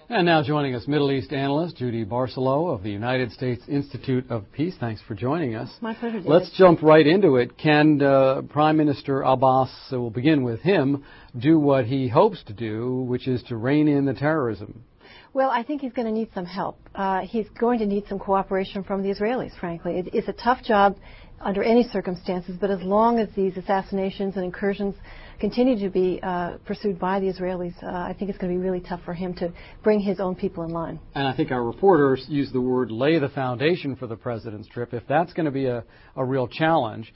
And now joining us, Middle East analyst Judy Barcelow of the United States Institute of Peace. Thanks for joining us. My pleasure, David. Let's jump right into it. Can Prime Minister Abbas, we'll begin with him, do what he hopes to do, which is to rein in the terrorism? Well, I think he's going to need some help. He's going to need some cooperation from the Israelis, frankly. It's a tough job under any circumstances, but as long as these assassinations and incursions continue to be pursued by the Israelis, I think it's going to be really tough for him to bring his own people in line. And I think our reporters used the word lay the foundation for the president's trip. If that's going to be a real challenge,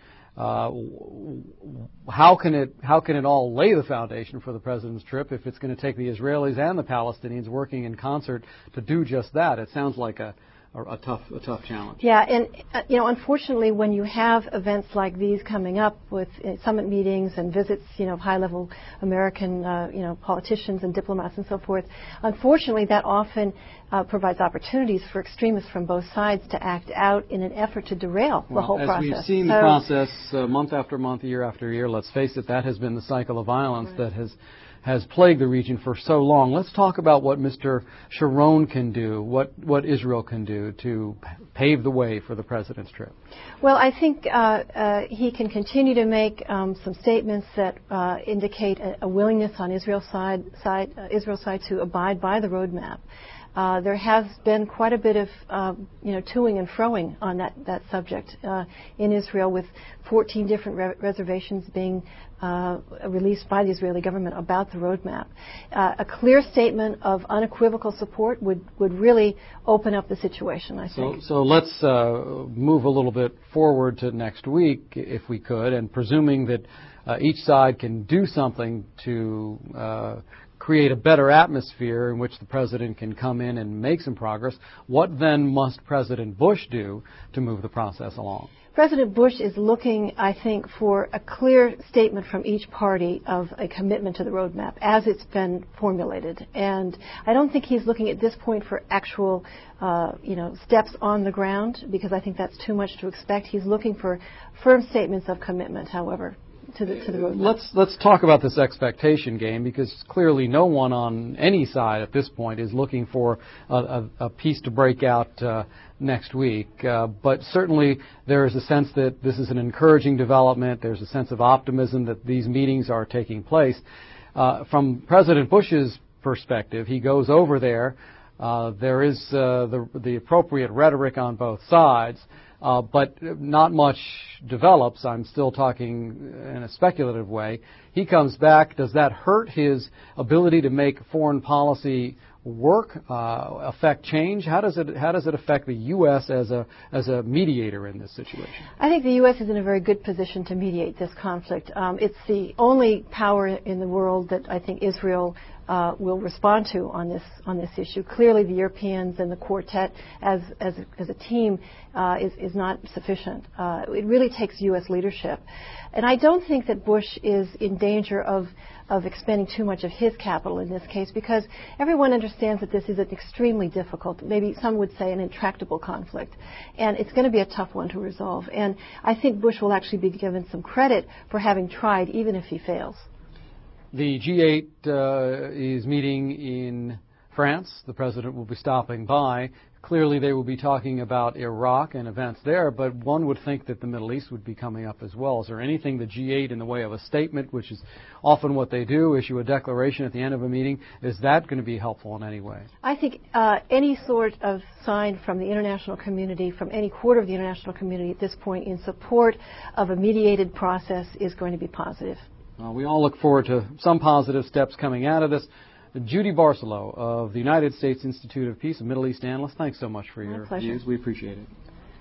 how can it all lay the foundation for the president's trip if it's going to take the Israelis and the Palestinians working in concert to do just that? It sounds like a tough challenge. Yeah, and unfortunately, when you have events like these coming up with summit meetings and visits, of high-level American, politicians and diplomats and so forth, unfortunately, that often provides opportunities for extremists from both sides to act out in an effort to derail the whole process. As we've seen the process month after month, year after year, let's face it, that has been the cycle of violence that has plagued the region for so long. Let's talk about what Mr. Sharon can do, what Israel can do to pave the way for the president's trip. Well, I think he can continue to make some statements that indicate a willingness on Israel's side to abide by the roadmap. There has been quite a bit of, toing and froing on that subject in Israel, with 14 different reservations being released by the Israeli government about the roadmap. A clear statement of unequivocal support would really open up the situation, I think. So let's move a little bit forward to next week, if we could, and presuming that each side can do something to create a better atmosphere in which the president can come in and make some progress, what then must President Bush do to move the process along? President Bush is looking, I think, for a clear statement from each party of a commitment to the roadmap as it's been formulated. And I don't think he's looking at this point for actual, steps on the ground, because I think that's too much to expect. He's looking for firm statements of commitment, however, to the roadmap. Let's talk about this expectation game, because clearly no one on any side at this point is looking for a peace to break out next week. But certainly there is a sense that this is an encouraging development. There's a sense of optimism that these meetings are taking place. From President Bush's perspective, he goes over there. There is the appropriate rhetoric on both sides. But not much develops. I'm still talking in a speculative way. He comes back. Does that hurt his ability to make foreign policy work, affect change? How does it affect the U.S. as a mediator in this situation? I think the U.S. is in a very good position to mediate this conflict. It's the only power in the world that I think Israel will respond to on this issue. Clearly, the Europeans and the Quartet as a team is not sufficient. It really takes U.S. leadership, and I don't think that Bush is in danger of expending too much of his capital in this case, because everyone understands that this is an extremely difficult, maybe some would say an intractable conflict, and it's going to be a tough one to resolve. And I think Bush will actually be given some credit for having tried, even if he fails. The G8 is meeting in France. The president will be stopping by. Clearly, they will be talking about Iraq and events there, but one would think that the Middle East would be coming up as well. Is there anything the G8 in the way of a statement, which is often what they do, issue a declaration at the end of a meeting, is that going to be helpful in any way? I think any sort of sign from the international community, from any quarter of the international community at this point in support of a mediated process is going to be positive. We all look forward to some positive steps coming out of this. Judy Barcelow of the United States Institute of Peace, a Middle East analyst, thanks so much for your views. We appreciate it.